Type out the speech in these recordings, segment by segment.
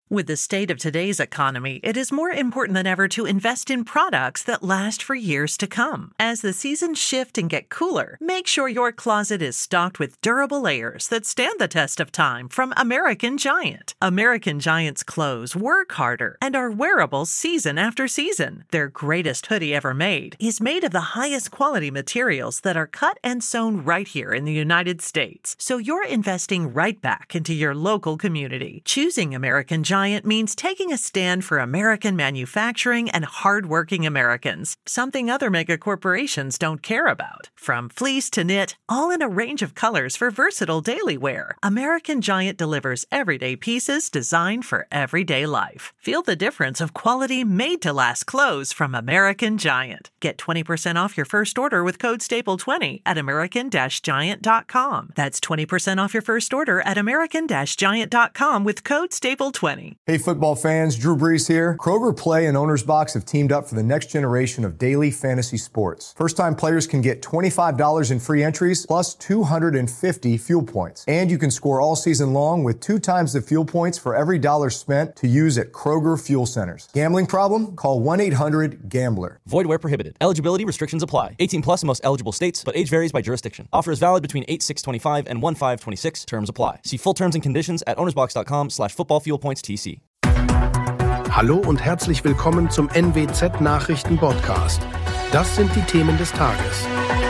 With the state of today's economy, it is more important than ever to invest in products that last for years to come. As the seasons shift and get cooler, make sure your closet is stocked with durable layers that stand the test of time from American Giant. American Giant's clothes work harder and are wearable season after season. Their greatest hoodie ever made is made of the highest quality materials that are cut and sewn right here in the United States. So you're investing right back into your local community. Choosing American Giant means taking a stand for American manufacturing and hardworking Americans, something other mega corporations don't care about. From fleece to knit, all in a range of colors for versatile daily wear, American Giant delivers everyday pieces designed for everyday life. Feel the difference of quality made-to-last clothes from American Giant. Get 20% off your first order with code STAPLE20 at american-giant.com. That's 20% off your first order at american-giant.com with code STAPLE20. Hey football fans, Drew Brees here. Kroger Play and Owner's Box have teamed up for the next generation of daily fantasy sports. First-time players can get $25 in free entries plus 250 fuel points. And you can score all season long with 2 times the fuel points for every dollar spent to use at Kroger Fuel Centers. Gambling problem? Call 1-800-GAMBLER. Void where prohibited. Eligibility restrictions apply. 18 plus in most eligible states, but age varies by jurisdiction. Offer is valid between 8/6/25 and 1/5/26. Terms apply. See full terms and conditions at ownersbox.com/footballfuelpoints-TC. Hallo und herzlich willkommen zum NWZ Nachrichten Podcast. Das sind die Themen des Tages.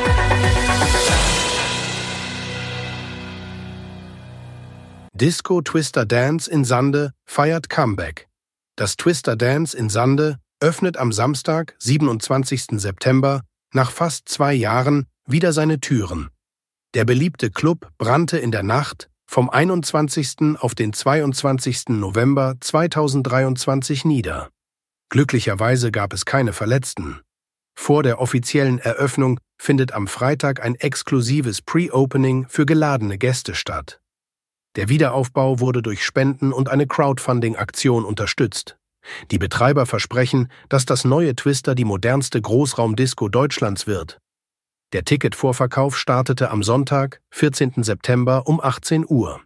Disco Twister Dance in Sande feiert Comeback. Das Twister Dance in Sande öffnet am Samstag, 27. September, nach fast 2 Jahren wieder seine Türen. Der beliebte Club brannte in der Nacht vom 21. auf den 22. November 2023 nieder. Glücklicherweise gab es keine Verletzten. Vor der offiziellen Eröffnung findet am Freitag ein exklusives Pre-Opening für geladene Gäste statt. Der Wiederaufbau wurde durch Spenden und eine Crowdfunding-Aktion unterstützt. Die Betreiber versprechen, dass das neue Twister die modernste Großraumdisco Deutschlands wird. Der Ticketvorverkauf startete am Sonntag, 14. September um 18 Uhr.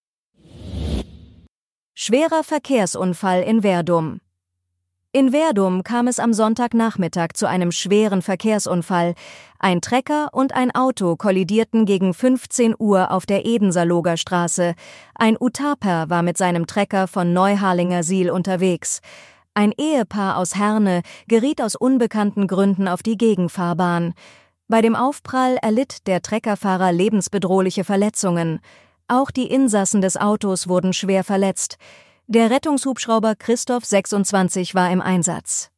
Schwerer Verkehrsunfall in Verdum. In Verdum kam es am Sonntagnachmittag zu einem schweren Verkehrsunfall. Ein Trecker und ein Auto kollidierten gegen 15 Uhr auf der Edenserloger Straße. Ein Utaper war mit seinem Trecker von Neuharlinger Siel unterwegs. Ein Ehepaar aus Herne geriet aus unbekannten Gründen auf die Gegenfahrbahn. Bei dem Aufprall erlitt der Treckerfahrer lebensbedrohliche Verletzungen. Auch die Insassen des Autos wurden schwer verletzt. Der Rettungshubschrauber Christoph 26 war im Einsatz.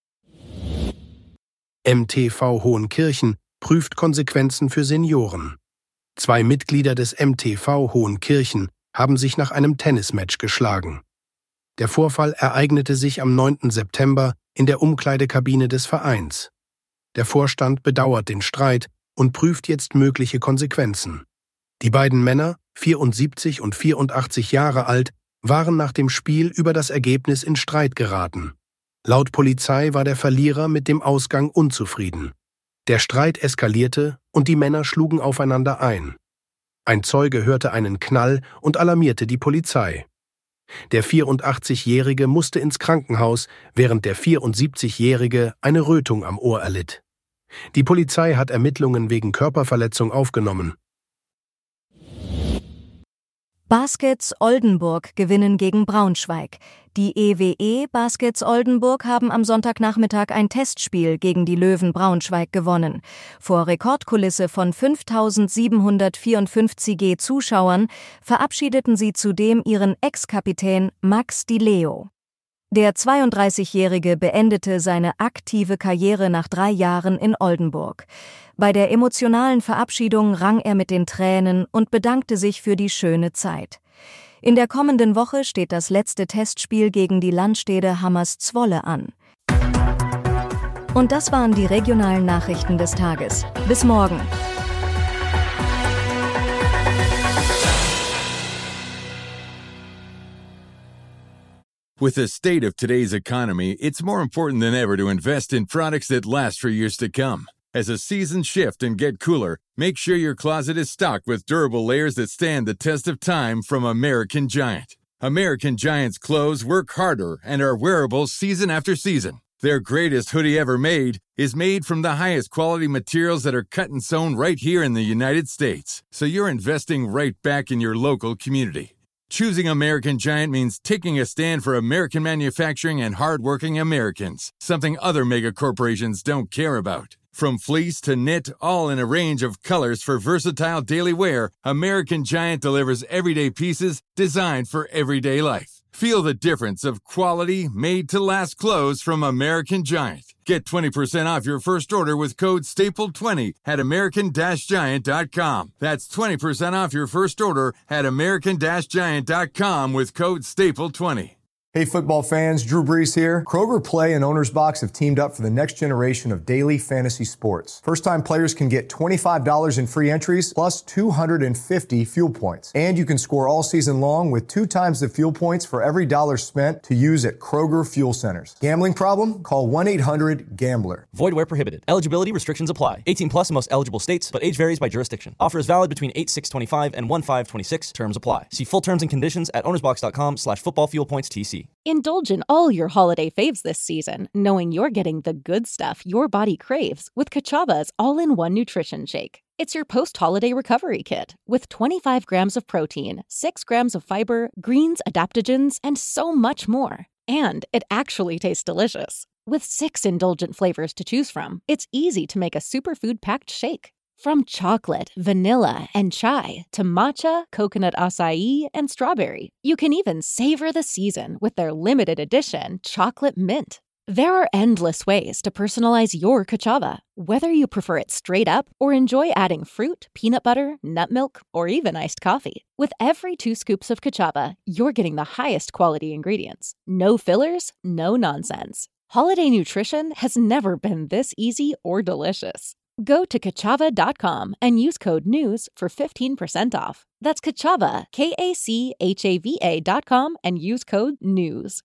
MTV Hohenkirchen prüft Konsequenzen für Senioren. 2 Mitglieder des MTV Hohenkirchen haben sich nach einem Tennismatch geschlagen. Der Vorfall ereignete sich am 9. September in der Umkleidekabine des Vereins. Der Vorstand bedauert den Streit und prüft jetzt mögliche Konsequenzen. Die beiden Männer, 74 und 84 Jahre alt, waren nach dem Spiel über das Ergebnis in Streit geraten. Laut Polizei war der Verlierer mit dem Ausgang unzufrieden. Der Streit eskalierte und die Männer schlugen aufeinander ein. Ein Zeuge hörte einen Knall und alarmierte die Polizei. Der 84-Jährige musste ins Krankenhaus, während der 74-Jährige eine Rötung am Ohr erlitt. Die Polizei hat Ermittlungen wegen Körperverletzung aufgenommen. Baskets Oldenburg gewinnen gegen Braunschweig. Die EWE Baskets Oldenburg haben am Sonntagnachmittag ein Testspiel gegen die Löwen Braunschweig gewonnen. Vor Rekordkulisse von 5.754 Zuschauern verabschiedeten sie zudem ihren Ex-Kapitän Max Di Leo. Der 32-Jährige beendete seine aktive Karriere nach 3 Jahren in Oldenburg. Bei der emotionalen Verabschiedung rang er mit den Tränen und bedankte sich für die schöne Zeit. In der kommenden Woche steht das letzte Testspiel gegen die Landstede Hammerszwolle an. Und das waren die regionalen Nachrichten des Tages. Bis morgen. With the state of today's economy, it's more important than ever to invest in products that last for years to come. As the seasons shift and get cooler, make sure your closet is stocked with durable layers that stand the test of time from American Giant. American Giant's clothes work harder and are wearable season after season. Their greatest hoodie ever made is made from the highest quality materials that are cut and sewn right here in the United States. So you're investing right back in your local community. Choosing American Giant means taking a stand for American manufacturing and hardworking Americans, something other mega corporations don't care about. From fleece to knit, all in a range of colors for versatile daily wear, American Giant delivers everyday pieces designed for everyday life. Feel the difference of quality, made-to-last clothes from American Giant. Get 20% off your first order with code STAPLE20 at american-giant.com. That's 20% off your first order at american-giant.com with code STAPLE20. Hey football fans, Drew Brees here. Kroger Play and Owner's Box have teamed up for the next generation of daily fantasy sports. First-time players can get $25 in free entries plus 250 fuel points. And you can score all season long with 2 times the fuel points for every dollar spent to use at Kroger Fuel Centers. Gambling problem? Call 1-800-GAMBLER. Void where prohibited. Eligibility restrictions apply. 18 plus in most eligible states, but age varies by jurisdiction. Offer is valid between 8/6/25 and 1/5/26. Terms apply. See full terms and conditions at ownersbox.com/footballfuelpoints-TC. Indulge in all your holiday faves this season, knowing you're getting the good stuff your body craves with Kachava's all-in-one nutrition shake. It's your post-holiday recovery kit with 25 grams of protein, 6 grams of fiber, greens, adaptogens, and so much more. And it actually tastes delicious. With 6 indulgent flavors to choose from, it's easy to make a superfood-packed shake. From chocolate, vanilla, and chai to matcha, coconut acai, and strawberry. You can even savor the season with their limited edition chocolate mint. There are endless ways to personalize your Kachava, whether you prefer it straight up or enjoy adding fruit, peanut butter, nut milk, or even iced coffee. With every 2 scoops of Kachava, you're getting the highest quality ingredients. No fillers, no nonsense. Holiday nutrition has never been this easy or delicious. Go to Kachava.com and use code NEWS for 15% off. That's Kachava, KACHAVA.com, and use code NEWS.